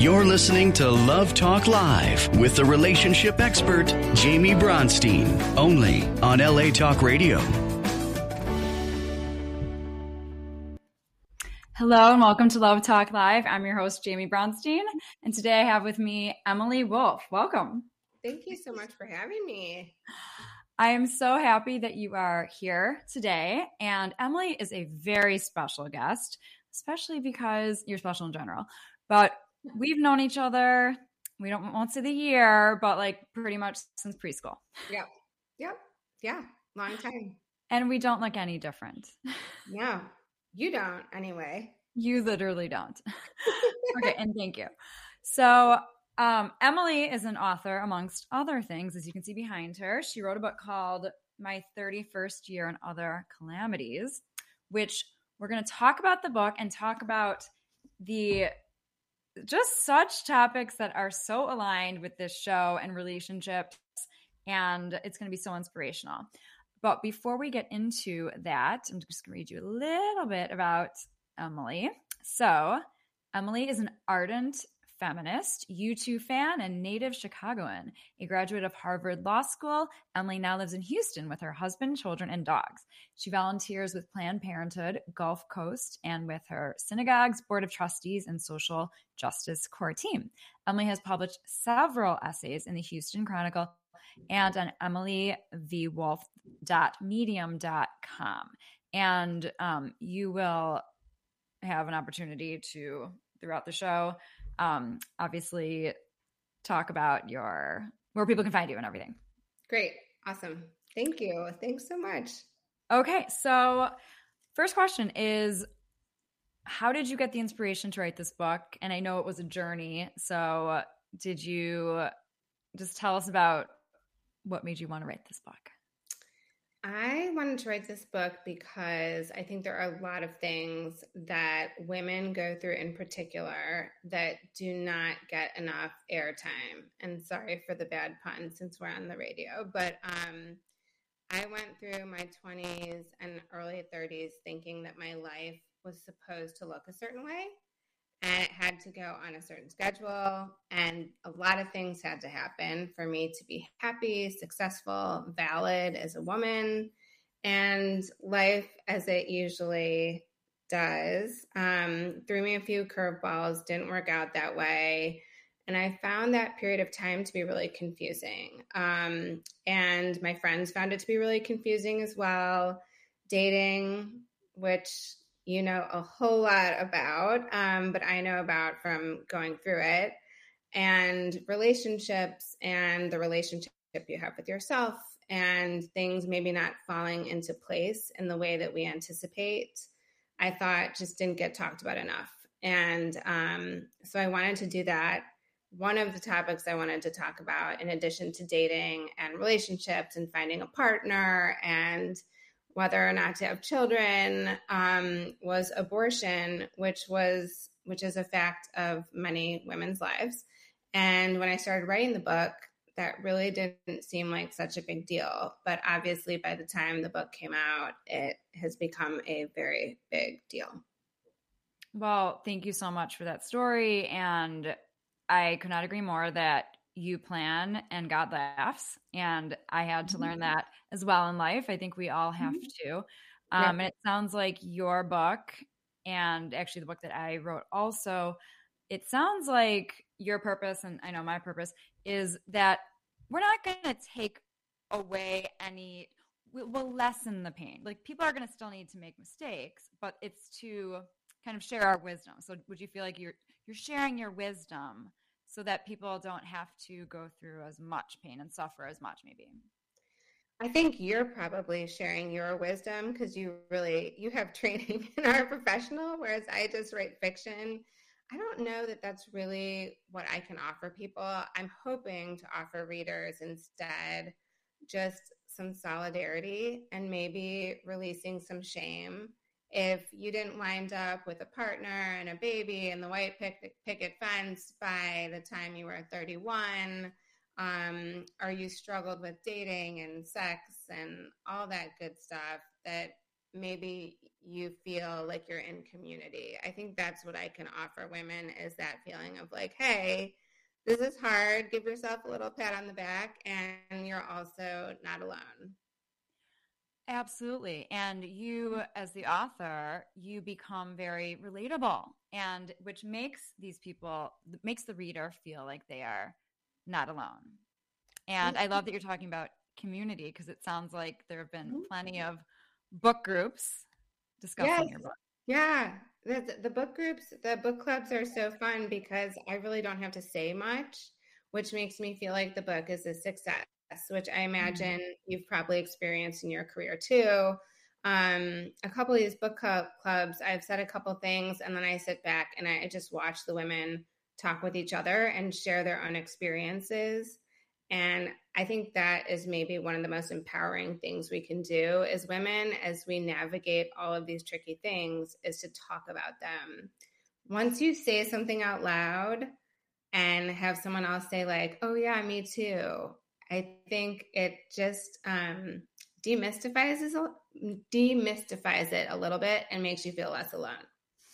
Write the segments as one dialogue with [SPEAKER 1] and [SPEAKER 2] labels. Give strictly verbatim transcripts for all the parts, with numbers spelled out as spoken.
[SPEAKER 1] You're listening to Love Talk Live with the relationship expert, Jamie Bronstein, only on L A Talk Radio.
[SPEAKER 2] Hello and welcome to Love Talk Live. I'm your host, Jamie Bronstein, and today I have with me Emily Wolf. Welcome.
[SPEAKER 3] Thank you so much for having me.
[SPEAKER 2] I am so happy that you are here today, and Emily is a very special guest, especially because you're special in general, but we've known each other, we don't won't say the year, but like pretty much since preschool.
[SPEAKER 3] Yep. Yep. Yeah. Long time.
[SPEAKER 2] And we don't look any different.
[SPEAKER 3] No, you don't anyway.
[SPEAKER 2] You literally don't. Okay. And thank you. So um, Emily is an author, amongst other things, as you can see behind her. She wrote a book called My thirty-first Year and Other Calamities, which we're going to talk about the book and talk about the just such topics that are so aligned with this show and relationships, and it's going to be so inspirational. But before we get into that, I'm just going to read you a little bit about Emily. So Emily is an ardent feminist, U two fan, and native Chicagoan. A graduate of Harvard Law School, Emily now lives in Houston with her husband, children, and dogs. She volunteers with Planned Parenthood, Gulf Coast, and with her synagogue's Board of Trustees and Social Justice Core team. Emily has published several essays in the Houston Chronicle and on emily v wolf dot medium dot com. And um, you will have an opportunity to, throughout the show, Um, obviously talk about your, where people can find you and everything.
[SPEAKER 3] Great. Awesome. Thank you. Thanks so much.
[SPEAKER 2] Okay. So first question is, how did you get the inspiration to write this book? And I know it was a journey. So did you just tell us about what made you want to write this book?
[SPEAKER 3] I wanted to write this book because I think there are a lot of things that women go through in particular that do not get enough airtime. And sorry for the bad pun since we're on the radio, but um, I went through my twenties and early thirties thinking that my life was supposed to look a certain way. And it had to go on a certain schedule, and a lot of things had to happen for me to be happy, successful, valid as a woman. And life, as it usually does, um, threw me a few curveballs, didn't work out that way. And I found that period of time to be really confusing. Um, and my friends found it to be really confusing as well. Dating, which you know a whole lot about, um, but I know about from going through it, and relationships and the relationship you have with yourself, and things maybe not falling into place in the way that we anticipate, I thought just didn't get talked about enough. And um, so I wanted to do that. One of the topics I wanted to talk about, in addition to dating and relationships and finding a partner and whether or not to have children, um, was abortion, which was which is a fact of many women's lives. And when I started writing the book, that really didn't seem like such a big deal. But obviously, by the time the book came out, it has become a very big deal.
[SPEAKER 2] Well, thank you so much for that story. And I could not agree more that you plan and God laughs. And I had to learn that as well in life. I think we all have to. Um,
[SPEAKER 3] Yeah.
[SPEAKER 2] And it sounds like your book, and actually the book that I wrote also, it sounds like your purpose, and I know my purpose, is that we're not going to take away any, we- we'll lessen the pain. Like, people are going to still need to make mistakes, but it's to kind of share our wisdom. So would you feel like you're you're sharing your wisdom so that people don't have to go through as much pain and suffer as much, maybe?
[SPEAKER 3] I think you're probably sharing your wisdom because you really, you have training and are a professional, whereas I just write fiction. I don't know that that's really what I can offer people. I'm hoping to offer readers instead just some solidarity and maybe releasing some shame. If you didn't wind up with a partner and a baby and the white picket, picket fence by the time you were thirty-one, um, or you struggled with dating and sex and all that good stuff, that maybe you feel like you're in community. I think that's what I can offer women, is that feeling of like, hey, this is hard. Give yourself a little pat on the back, and you're also not alone.
[SPEAKER 2] Absolutely. And you, as the author, you become very relatable, and which makes these people, makes the reader feel like they are not alone. And I love that you're talking about community, because it sounds like there have been plenty of book groups discussing
[SPEAKER 3] yes.
[SPEAKER 2] your book.
[SPEAKER 3] Yeah. The, the book groups, the book clubs are so fun because I really don't have to say much, which makes me feel like the book is a success, which I imagine mm-hmm. you've probably experienced in your career too. Um, a couple of these book clubs, I've said a couple things, and then I sit back and I just watch the women talk with each other and share their own experiences. And I think that is maybe one of the most empowering things we can do as women, as we navigate all of these tricky things, is to talk about them. Once you say something out loud and have someone else say like, oh yeah, me too, I think it just um, demystifies, demystifies it a little bit and makes you feel less alone.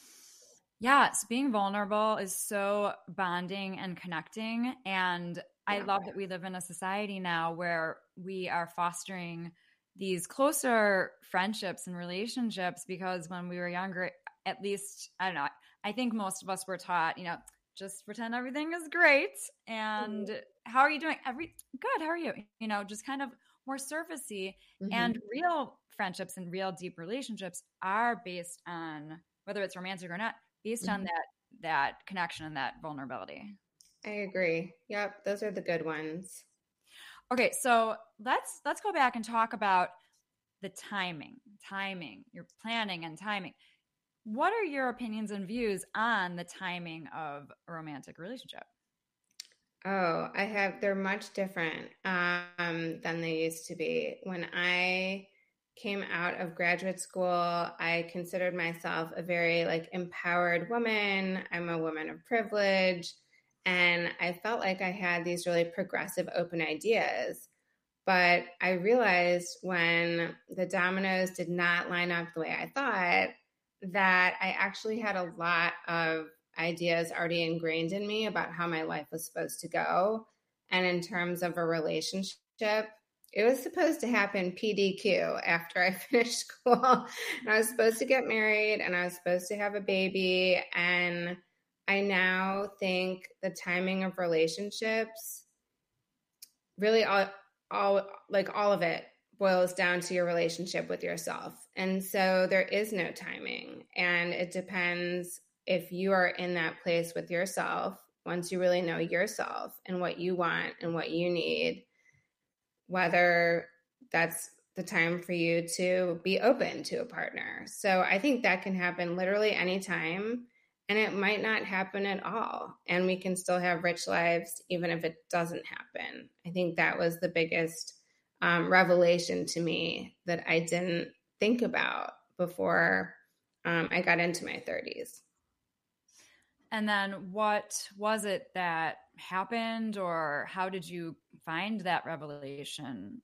[SPEAKER 2] Yes, being vulnerable is so bonding and connecting. And I love that we live in a society now where we are fostering these closer friendships and relationships, because when we were younger, at least, I don't know, I think most of us were taught, you know, just pretend everything is great. And mm-hmm. how are you doing? Every good. How are you? You know, just kind of more surfacey. Mm-hmm. And real friendships and real deep relationships are based on, whether it's romantic or not, based mm-hmm. on that, that connection and that vulnerability.
[SPEAKER 3] I agree. Yep. Those are the good ones.
[SPEAKER 2] Okay. So let's, let's go back and talk about the timing, timing, your planning and timing. What are your opinions and views on the timing of a romantic relationship?
[SPEAKER 3] Oh, I have, they're much different um, than they used to be. When I came out of graduate school, I considered myself a very like empowered woman. I'm a woman of privilege. And I felt like I had these really progressive, open ideas. But I realized when the dominoes did not line up the way I thought, that I actually had a lot of ideas already ingrained in me about how my life was supposed to go. And in terms of a relationship, it was supposed to happen P D Q after I finished school. And I was supposed to get married, and I was supposed to have a baby. And I now think the timing of relationships, really all, all like all of it boils down to your relationship with yourself. And so there is no timing. And it depends if you are in that place with yourself, once you really know yourself and what you want and what you need, whether that's the time for you to be open to a partner. So I think that can happen literally anytime. And it might not happen at all. And we can still have rich lives, even if it doesn't happen. I think that was the biggest um, revelation to me that I didn't think about before um, I got into my thirties.
[SPEAKER 2] And then what was it that happened, or how did you find that revelation?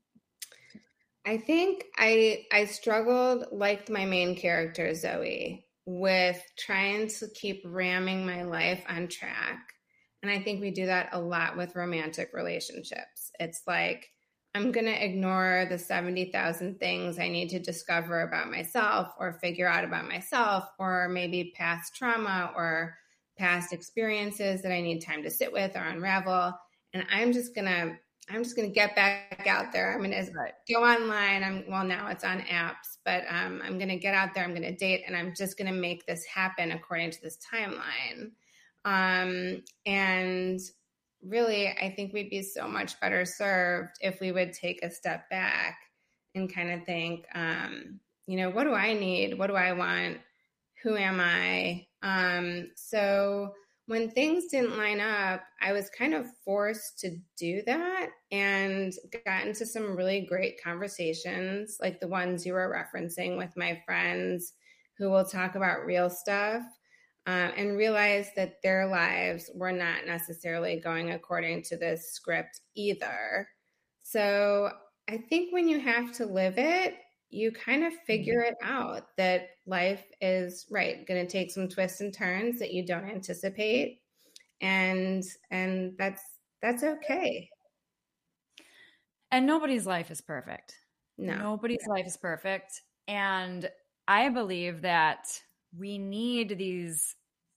[SPEAKER 3] I think I I struggled, like my main character, Zoe, with trying to keep ramming my life on track. And I think we do that a lot with romantic relationships. It's like, I'm going to ignore the seventy thousand things I need to discover about myself or figure out about myself, or maybe past trauma or past experiences that I need time to sit with or unravel. And I'm just going to I'm just going to get back out there. I'm going to go online. I'm well, now it's on apps, but um, I'm going to get out there. I'm going to date, and I'm just going to make this happen according to this timeline. Um, and really, I think we'd be so much better served if we would take a step back and kind of think, um, you know, what do I need? What do I want? Who am I? Um, so when things didn't line up, I was kind of forced to do that, and got into some really great conversations, like the ones you were referencing with my friends who will talk about real stuff, uh, and realize that their lives were not necessarily going according to this script either. So I think when you have to live it, you kind of figure it out that life is right going to take some twists and turns that you don't anticipate, and and that's that's okay.
[SPEAKER 2] And nobody's life is perfect.
[SPEAKER 3] No,
[SPEAKER 2] nobody's life is perfect, and I believe that we need these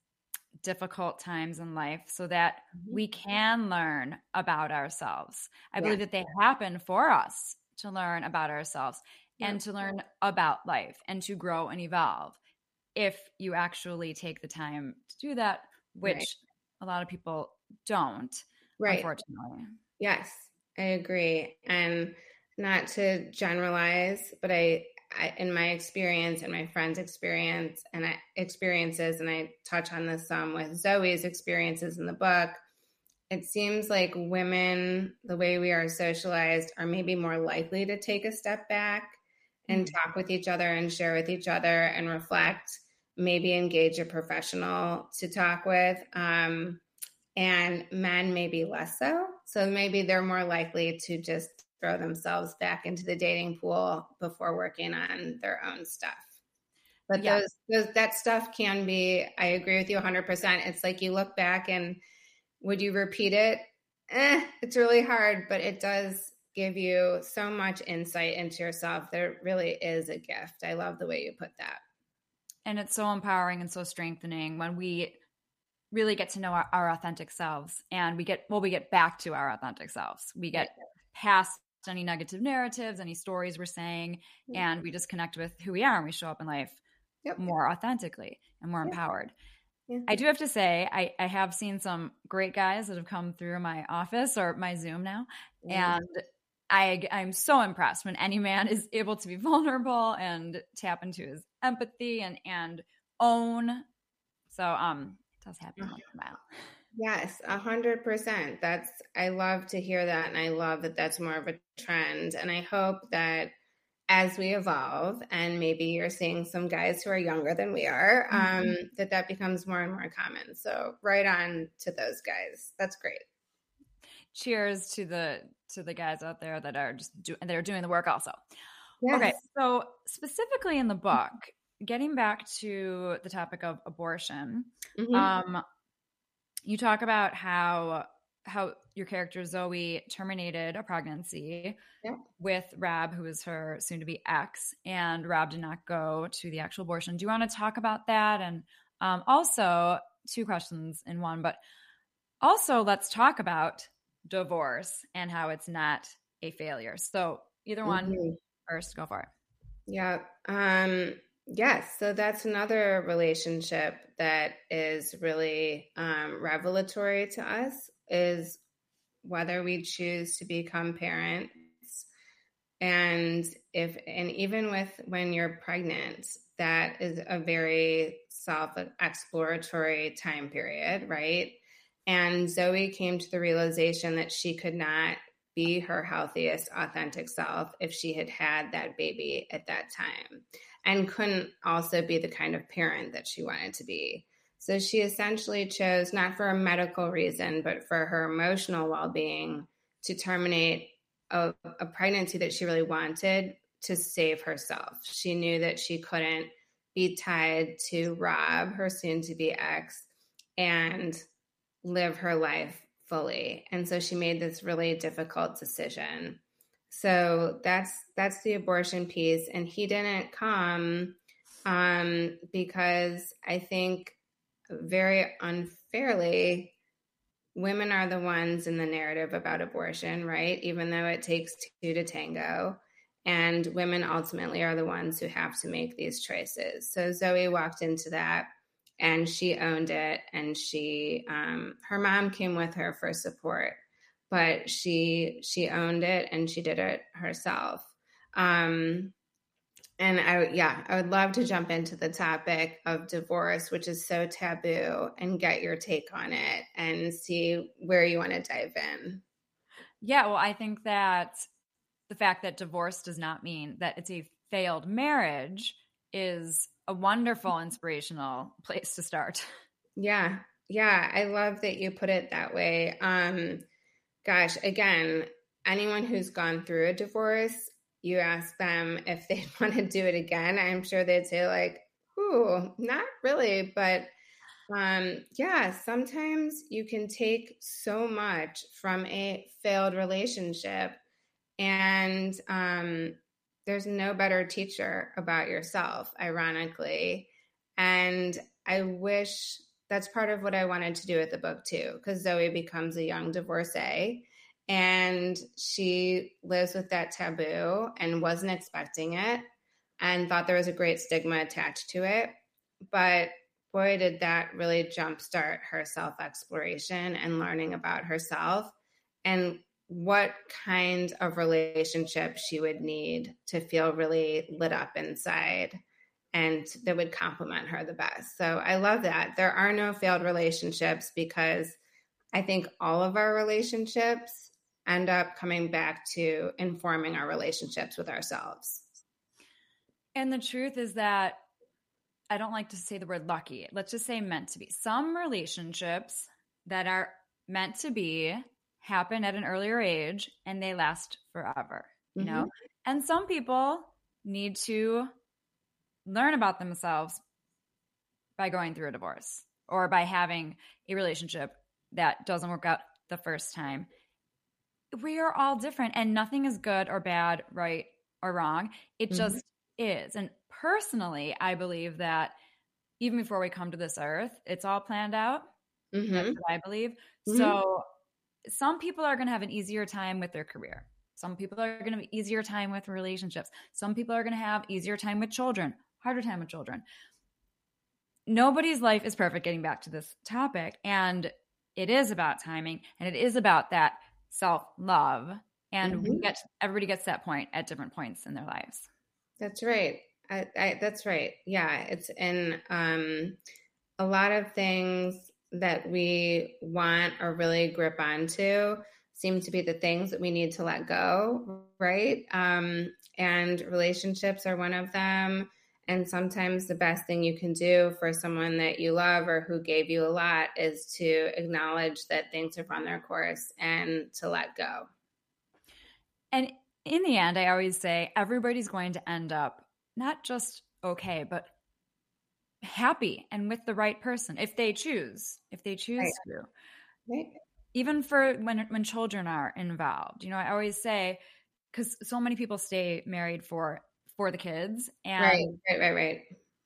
[SPEAKER 2] difficult times in life so that mm-hmm. we can learn about ourselves. I yeah. believe that they happen for us to learn about ourselves yeah. and to learn about life and to grow and evolve if you actually take the time to do that, which right. a lot of people don't, right. unfortunately.
[SPEAKER 3] Yes, I agree. And not to generalize, but I, I in my experience and my friends' experience and I, experiences, and I touch on this some with Zoe's experiences in the book, it seems like women, the way we are socialized, are maybe more likely to take a step back and mm-hmm. talk with each other and share with each other and reflect, maybe engage a professional to talk with. Um, and men maybe less so. So maybe they're more likely to just throw themselves back into the dating pool before working on their own stuff. But yeah. those, those that stuff can be, I agree with you one hundred percent. It's like you look back and would you repeat it? Eh, it's really hard, but it does give you so much insight into yourself. There really is a gift. I love the way you put that.
[SPEAKER 2] And it's so empowering and so strengthening when we really get to know our, our authentic selves, and we get, well, we get back to our authentic selves. We get past any negative narratives, any stories we're saying, mm-hmm. and we just connect with who we are, and we show up in life yep. more authentically and more yep. empowered. Yeah. I do have to say, I, I have seen some great guys that have come through my office or my Zoom now. Mm. And I, I'm so impressed when any man is able to be vulnerable and tap into his empathy and, and own. So um, it does happen once in a while.
[SPEAKER 3] Yes, a hundred percent. That's, I love to hear that. And I love that that's more of a trend. And I hope that as we evolve, and maybe you're seeing some guys who are younger than we are, um, mm-hmm. that that becomes more and more common. So right on to those guys. That's great.
[SPEAKER 2] Cheers to the to the guys out there that are just do, they're doing the work also.
[SPEAKER 3] Yes.
[SPEAKER 2] Okay, so specifically in the book, getting back to the topic of abortion, mm-hmm. um, you talk about how how your character Zoe terminated a pregnancy yeah. with Rob, who is her soon-to-be ex, and Rob did not go to the actual abortion. Do you want to talk about that? And um, also, two questions in one, but also let's talk about divorce and how it's not a failure. So either one mm-hmm. first, go for it.
[SPEAKER 3] Yeah. Um, yes. So that's another relationship that is really um, revelatory to us, is whether we choose to become parents. And if, and even with when you're pregnant, that is a very self-exploratory time period, right? And Zoe came to the realization that she could not be her healthiest, authentic self if she had had that baby at that time, and couldn't also be the kind of parent that she wanted to be. So she essentially chose, not for a medical reason, but for her emotional well-being, to terminate a, a pregnancy that she really wanted to save herself. She knew that she couldn't be tied to Rob, her soon-to-be ex, and live her life fully. And so she made this really difficult decision. So that's that's the abortion piece. And he didn't come um, because I think very unfairly, women are the ones in the narrative about abortion, right? Even though it takes two to tango. And women ultimately are the ones who have to make these choices. So Zoe walked into that and she owned it. And she, um, her mom came with her for support, but she, she owned it and she did it herself. Um, And I, yeah, I would love to jump into the topic of divorce, which is so taboo, and get your take on it and see where you want to dive in.
[SPEAKER 2] Yeah, well, I think that the fact that divorce does not mean that it's a failed marriage is a wonderful, inspirational place to start.
[SPEAKER 3] Yeah, yeah, I love that you put it that way. Um, gosh, again, anyone who's gone through a divorce, you ask them if they want to do it again, I'm sure they'd say like, ooh, not really. But um, yeah, sometimes you can take so much from a failed relationship, and um, there's no better teacher about yourself, ironically. And I wish that's part of what I wanted to do with the book too, because Zoe becomes a young divorcee and she lives with that taboo and wasn't expecting it and thought there was a great stigma attached to it. But boy, did that really jumpstart her self-exploration and learning about herself and what kind of relationship she would need to feel really lit up inside and that would complement her the best. So I love that. There are no failed relationships because I think all of our relationships end up coming back to informing our relationships with ourselves.
[SPEAKER 2] And the truth is that I don't like to say the word lucky. Let's just say meant to be. Some relationships that are meant to be happen at an earlier age and they last forever, you mm-hmm. know? And some people need to learn about themselves by going through a divorce or by having a relationship that doesn't work out the first time. We are all different and nothing is good or bad, right or wrong. It mm-hmm. just is. And personally, I believe that even before we come to this earth, it's all planned out. Mm-hmm. That's what I believe. Mm-hmm. So some people are going to have an easier time with their career. Some people are going to have an easier time with relationships. Some people are going to have easier time with children, harder time with children. Nobody's life is perfect, getting back to this topic. And it is about timing and it is about that self-love. And mm-hmm. we get everybody gets to that point at different points in their lives.
[SPEAKER 3] That's right. I, I, that's right. Yeah. It's in um, a lot of things that we want or really grip onto seem to be the things that we need to let go. Right. Um, and relationships are one of them. And sometimes the best thing you can do for someone that you love or who gave you a lot is to acknowledge that things have run their course and to let go.
[SPEAKER 2] And in the end, I always say everybody's going to end up not just okay, but happy and with the right person if they choose, if they choose right. to. Right. Even for when when children are involved. You know, I always say, because so many people stay married for for the kids. And
[SPEAKER 3] right, right, right, right.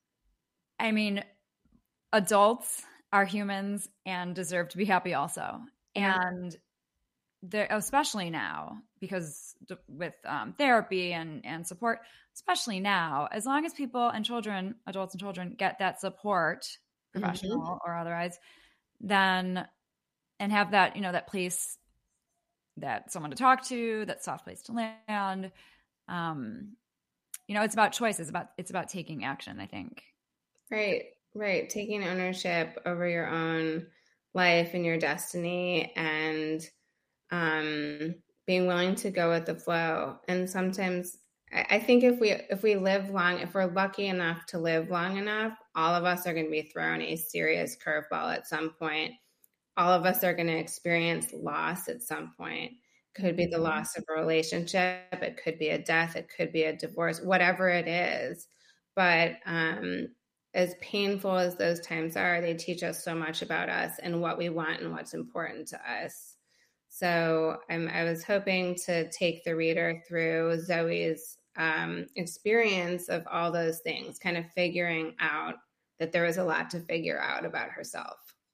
[SPEAKER 2] I mean, adults are humans and deserve to be happy also. Yeah. And there, especially now, because with um, therapy and, and support, especially now, as long as people and children, adults and children get that support, professional mm-hmm. or otherwise, then, and have that, you know, that place, that someone to talk to, that soft place to land, um, you know, it's about choices, about, it's about taking action, I think.
[SPEAKER 3] Right, right. Taking ownership over your own life and your destiny and um, being willing to go with the flow. And sometimes I, I think if we, if we live long, if we're lucky enough to live long enough, all of us are going to be thrown a serious curveball at some point. All of us are going to experience loss at some point. Could be the loss of a relationship. It could be a death. It could be a divorce, whatever it is. But um, as painful as those times are, they teach us so much about us and what we want and what's important to us. So um, I was hoping to take the reader through Zoe's um, experience of all those things, kind of figuring out that there was a lot to figure out about herself.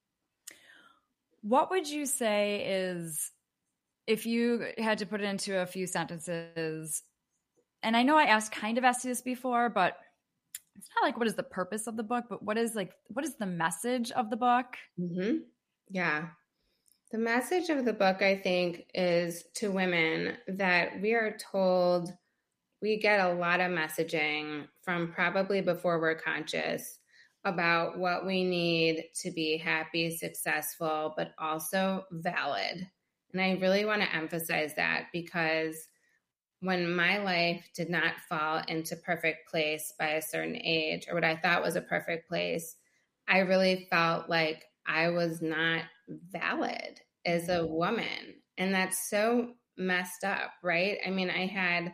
[SPEAKER 2] What would you say is, if you had to put it into a few sentences, and I know I asked kind of asked you this before, but it's not like what is the purpose of the book, but what is like, what is the message of the book?
[SPEAKER 3] Mm-hmm. Yeah. The message of the book, I think, is to women that we are told, we get a lot of messaging from probably before we're conscious about what we need to be happy, successful, but also valid. And I really want to emphasize that because when my life did not fall into perfect place by a certain age or what I thought was a perfect place, I really felt like I was not valid as a woman. And that's so messed up, right? I mean, I had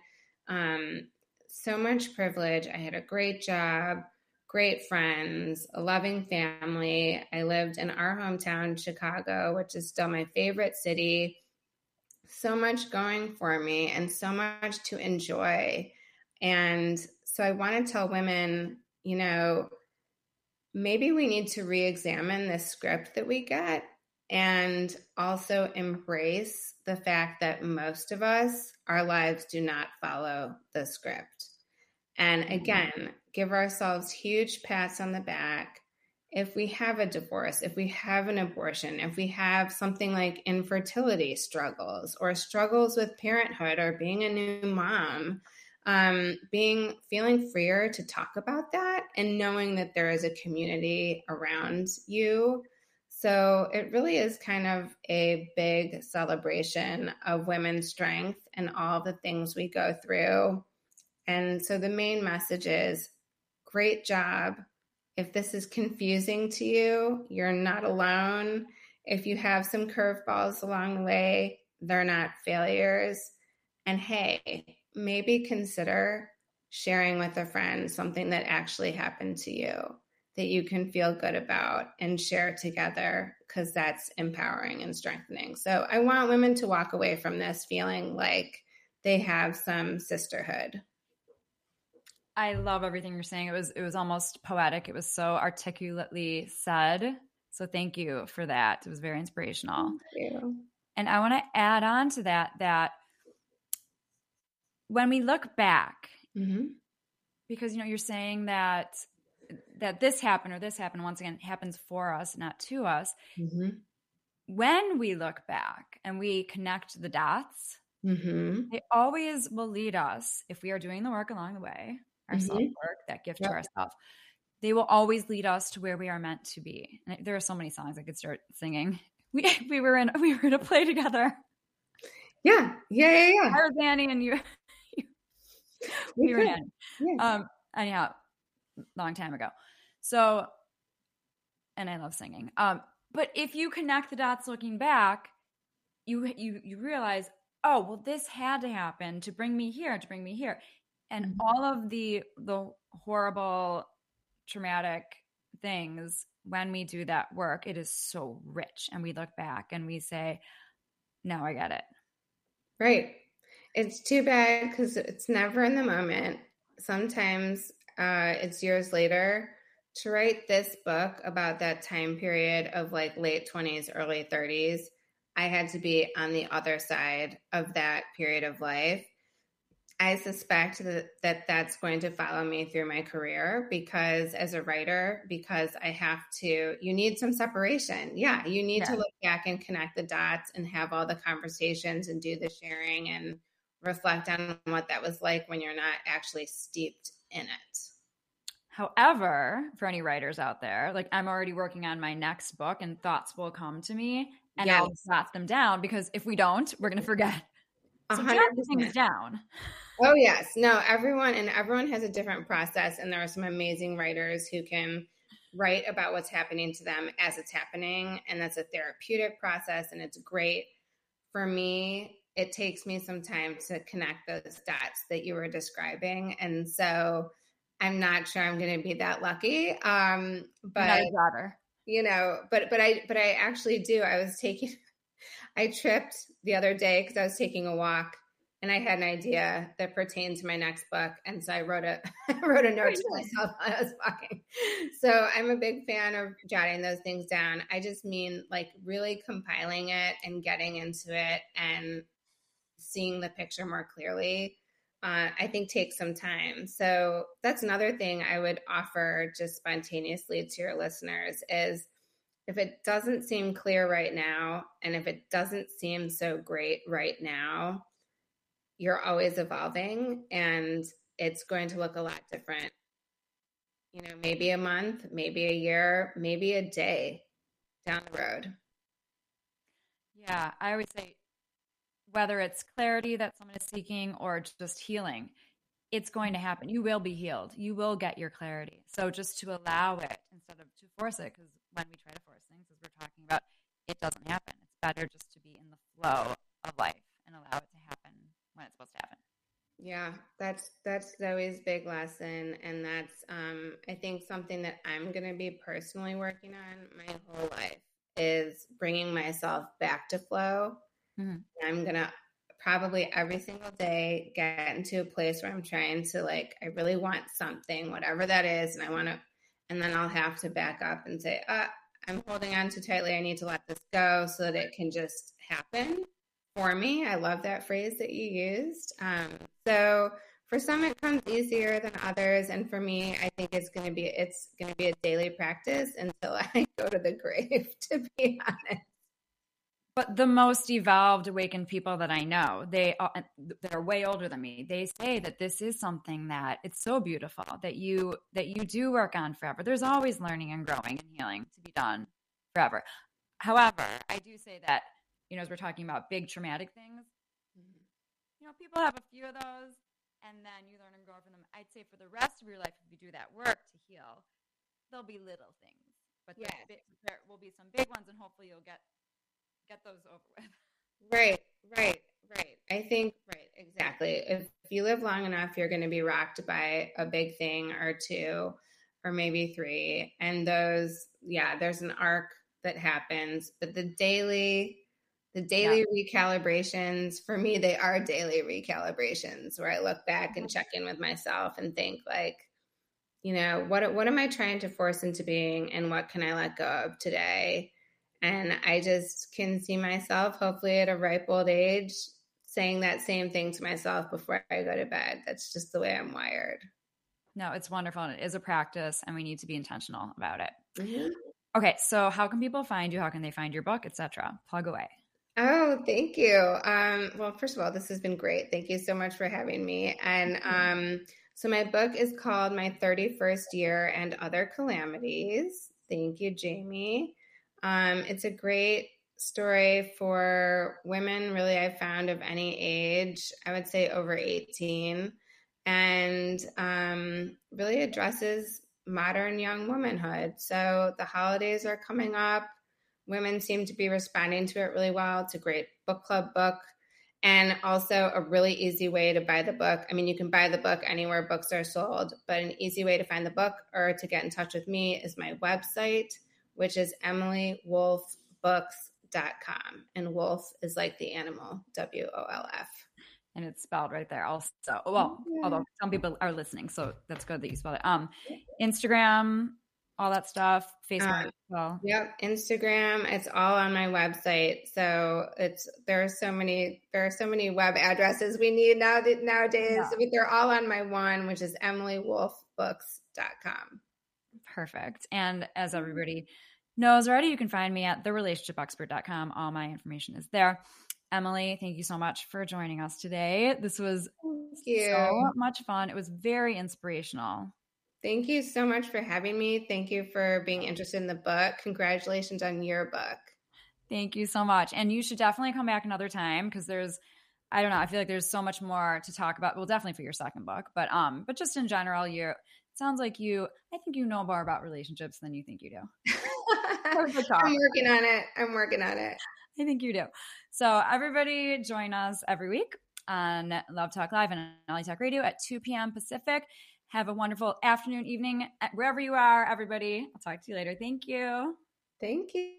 [SPEAKER 3] Um, so much privilege. I had a great job, great friends, a loving family. I lived in our hometown, Chicago, which is still my favorite city. So much going for me and so much to enjoy. And so I want to tell women, you know, maybe we need to re-examine this script that we get and also embrace the fact that most of us, our lives do not follow the script. And again, give ourselves huge pats on the back. If we have a divorce, if we have an abortion, if we have something like infertility struggles or struggles with parenthood or being a new mom, um, being feeling freer to talk about that and knowing that there is a community around you. So it really is kind of a big celebration of women's strength and all the things we go through. And so the main message is, great job. If this is confusing to you, you're not alone. If you have some curveballs along the way, they're not failures. And hey, maybe consider sharing with a friend something that actually happened to you that you can feel good about and share together, because that's empowering and strengthening. So I want women to walk away from this feeling like they have some sisterhood.
[SPEAKER 2] I love everything you're saying. It was it was almost poetic. It was so articulately said. So thank you for that. It was very inspirational.
[SPEAKER 3] Thank you.
[SPEAKER 2] And I want to add on to that, that when we look back,
[SPEAKER 3] mm-hmm.
[SPEAKER 2] because, you know, you're saying that that this happened or this happened, once again, happens for us, not to us.
[SPEAKER 3] Mm-hmm.
[SPEAKER 2] When we look back and we connect the dots,
[SPEAKER 3] mm-hmm.
[SPEAKER 2] they always will lead us, if we are doing the work along the way, our
[SPEAKER 3] mm-hmm.
[SPEAKER 2] self-work, that gift
[SPEAKER 3] yep.
[SPEAKER 2] to ourselves, they will always lead us to where we are meant to be. And there are so many songs I could start singing. We we were in we were in a play together.
[SPEAKER 3] Yeah, yeah, yeah, yeah.
[SPEAKER 2] I was Annie and you. you we, we were in Annie.
[SPEAKER 3] Yeah.
[SPEAKER 2] Um. Anyhow, long time ago. So, and I love singing. Um. But if you connect the dots looking back, you you you realize, oh, well, this had to happen to bring me here, to bring me here, and mm-hmm. all of the the horrible, traumatic things. When we do that work, it is so rich, and we look back and we say, now I get it.
[SPEAKER 3] Right. It's too bad because it's never in the moment. Sometimes uh, it's years later. To write this book about that time period of like late twenties, early thirties, I had to be on the other side of that period of life. I suspect that, that that's going to follow me through my career, because as a writer, because I have to, you need some separation. Yeah, you need yeah. to look back and connect the dots and have all the conversations and do the sharing and reflect on what that was like when you're not actually steeped in it.
[SPEAKER 2] However, for any writers out there, like I'm already working on my next book and thoughts will come to me and yes. I'll jot them down, because if we don't, we're going to forget. So jot things down.
[SPEAKER 3] Oh, yes. No, everyone, and everyone has a different process. And there are some amazing writers who can write about what's happening to them as it's happening. And that's a therapeutic process. And it's great. For me, it takes me some time to connect those dots that you were describing. And so I'm not sure I'm going to be that lucky. Um, but,
[SPEAKER 2] not a daughter.
[SPEAKER 3] you know, but, but I, but I actually do. I was taking, I tripped the other day because I was taking a walk. And I had an idea that pertained to my next book. And so I wrote a I wrote a note to myself while I was walking. So I'm a big fan of jotting those things down. I just mean like really compiling it and getting into it and seeing the picture more clearly, uh, I think takes some time. So that's another thing I would offer just spontaneously to your listeners is, if it doesn't seem clear right now, and if it doesn't seem so great right now, you're always evolving and it's going to look a lot different. You know, maybe a month, maybe a year, maybe a day down the road.
[SPEAKER 2] Yeah, I always say, whether it's clarity that someone is seeking or just healing, it's going to happen. You will be healed. You will get your clarity. So just to allow it instead of to force it, because when we try to force things, as we're talking about, it doesn't happen. It's better just to be in the flow of life and allow it to happen when it's supposed to happen.
[SPEAKER 3] Yeah, that's that's Zoe's big lesson, and that's um, I think something that I'm going to be personally working on my whole life is bringing myself back to flow. Mm-hmm. I'm going to probably every single day get into a place where I'm trying to like, I really want something, whatever that is, and I want to, and then I'll have to back up and say, uh, I'm holding on too tightly. I need to let this go so that it can just happen for me. I love that phrase that you used. Um, so for some, it comes easier than others. And for me, I think it's going to be, it's going to be a daily practice until I go to the grave, to be honest.
[SPEAKER 2] But the most evolved, awakened people that I know, they are, they're way older than me. They say that this is something that it's so beautiful that you, that you do work on forever. There's always learning and growing and healing to be done forever. However, I do say that, you know, as we're talking about big traumatic things, mm-hmm. you know, people have a few of those and then you learn and grow from them. I'd say for the rest of your life, if you do that work to heal, there'll be little things, but yeah. the, there will be some big ones and hopefully you'll get, get those over with.
[SPEAKER 3] Right, right, right. I think, right, exactly. If, if you live long enough, you're going to be rocked by a big thing or two, or maybe three. And those, yeah, there's an arc that happens, but the daily... The daily yeah. recalibrations, for me, they are daily recalibrations where I look back and check in with myself and think like, you know, what what am I trying to force into being and what can I let go of today? And I just can see myself, hopefully at a ripe old age, saying that same thing to myself before I go to bed. That's just the way I'm wired.
[SPEAKER 2] No, it's wonderful. And it is a practice and we need to be intentional about it.
[SPEAKER 3] Mm-hmm.
[SPEAKER 2] Okay, so how can people find you? How can they find your book, et cetera? Plug away.
[SPEAKER 3] Oh, thank you. Um, well, first of all, this has been great. Thank you so much for having me. And um, so my book is called My thirty-first Year and Other Calamities. Thank you, Jamie. Um, it's a great story for women, really, I've found of any age, I would say over eighteen, and um, really addresses modern young womanhood. So the holidays are coming up. Women seem to be responding to it really well. It's a great book club book and also a really easy way to buy the book. I mean, you can buy the book anywhere books are sold, but an easy way to find the book or to get in touch with me is my website, which is emily wolf books dot com. And wolf is like the animal, W O L F.
[SPEAKER 2] And it's spelled right there also. Well, yeah. Although some people are listening, so that's good that you spelled it. Um, Instagram, all that stuff, Facebook. Um, well.
[SPEAKER 3] Yep, Instagram. It's all on my website. So it's there are so many there are so many web addresses we need now nowadays. Yeah. But they're all on my one, which is emily wolf books dot com.
[SPEAKER 2] Perfect. And as everybody knows already, you can find me at the relationship expert dot com. All my information is there. Emily, thank you so much for joining us today. This was so much fun. It was very inspirational.
[SPEAKER 3] Thank you so much for having me. Thank you for being interested in the book. Congratulations on your book.
[SPEAKER 2] Thank you so much. And you should definitely come back another time because there's, I don't know, I feel like there's so much more to talk about. Well, definitely for your second book, but um, but just in general, you it sounds like you, I think you know more about relationships than you think you do.
[SPEAKER 3] I'm working on it. I'm working on it.
[SPEAKER 2] I think you do. So everybody join us every week on Love Talk Live and L A Talk Radio at two p.m. Pacific. Have a wonderful afternoon, evening, wherever you are, everybody. I'll talk to you later. Thank you.
[SPEAKER 3] Thank you.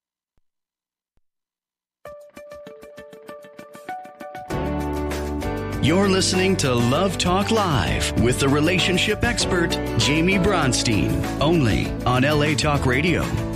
[SPEAKER 1] You're listening to Love Talk Live with the relationship expert, Jamie Bronstein, only on L A Talk Radio.